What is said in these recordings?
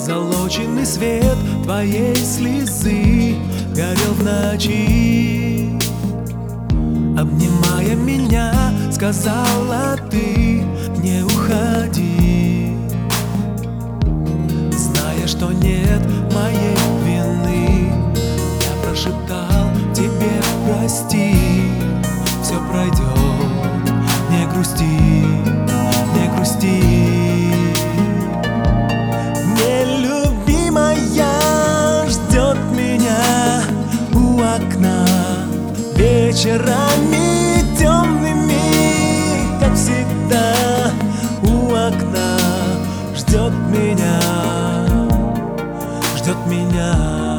Позолоченный свет твоей слезы горел в ночи. Обнимая меня, сказала ты: не уходи. Зная, что нет моей вины, я прошептал тебе: прости. Все пройдет, не грусти, не грусти. Нелюбимая ждет меня у окна вечерами темными, как всегда. У окна ждет меня, ждет меня.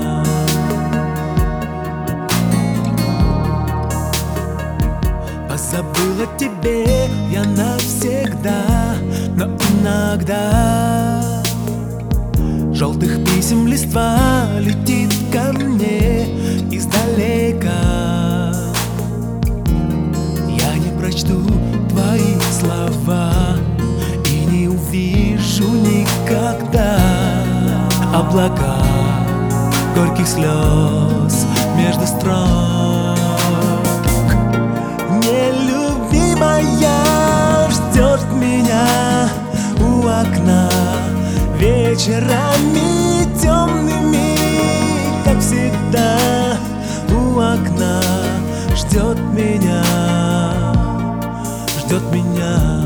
Позабыла тебе я навсегда, но иногда желтых писем листва летит ко мне издалека. Я не прочту твои слова и не увижу никогда облака горьких слез между строк. Нелюбимая ждет меня у окна вечерами темными, как всегда. У окна ждет меня, ждет меня.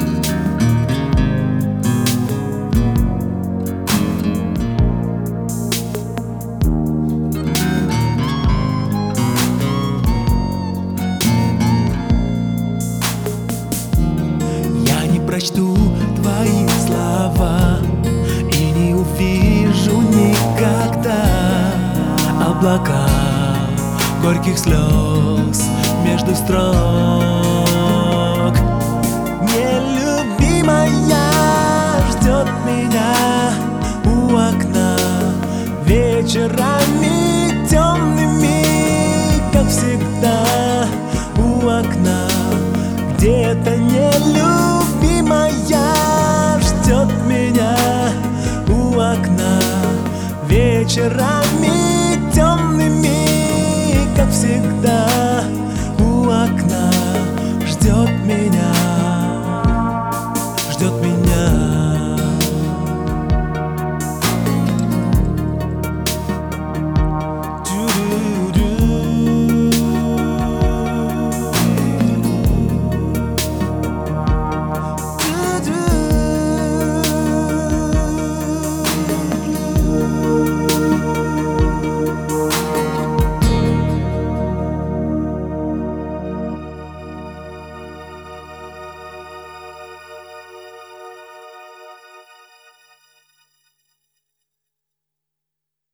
Прочту твои слова и не увижу никогда облака горьких слез между строк. Нелюбимая ждет меня у окна вечерами темными, как всегда. У окна где-то нелюбимая ждет меня у окна вечерами темными, как всегда.